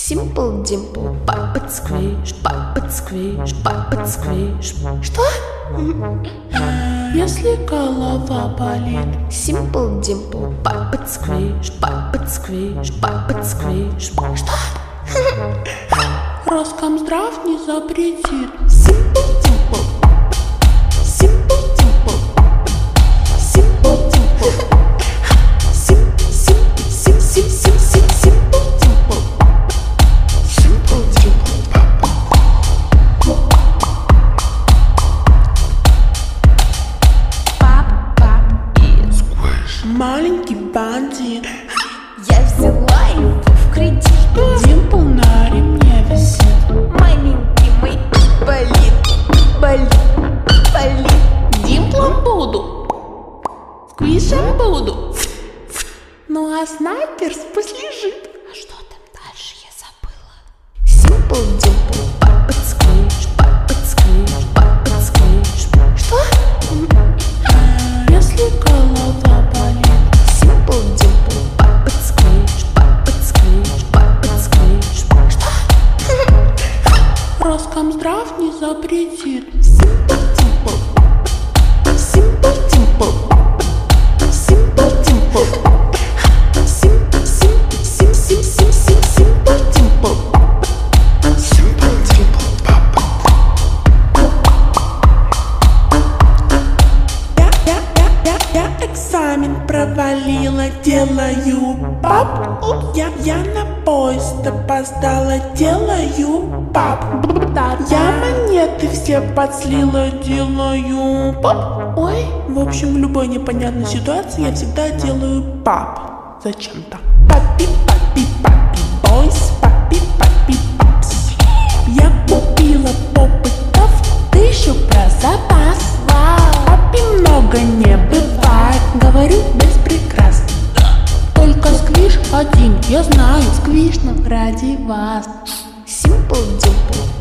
Simple Dimple, pop it squish, pop it squish, pop it squish. Что? Если голова болит. Simple Dimple, pop it squish, pop it squish, pop it squish. Что? Роскомздрав не запретит. Simple Dimple, Simple Dimple, Simple Dimple, Simple Dimple, Simple Dimple. Пап и Маленький бандит. я взяла его в кредит. Димпл на ремне висит. Маленький мой болит, болит, болит. Димплом буду, сквишем буду. Ну а снайпер пусть лежит. А что там дальше, я забыла. Simple Dimple, pop it squish, pop it squish, pop it squish. Что? Если голова болит. Simple Dimple, pop it squish, pop it squish, pop it squish. Что? Роскомздрав не запретит. Simple Dimple, Simple Dimple, Simple Dimple, Simple Dimple, Simple Dimple, papa. Я экзамен провалила, делаю пап. Я на поезд опоздала, делаю пап. Я монеты все подслила, делаю пап. Ой, в общем, в любой непонятной ситуации я всегда делаю пап. Зачем-то. Папи, папи, папи, бойс, папи, папи, папс. Я купила попытов 1000 про запас. Папи много не бывает, говорю без прикрас. Только сквиш один, я знаю, сквишно ради вас. Simple Dimple,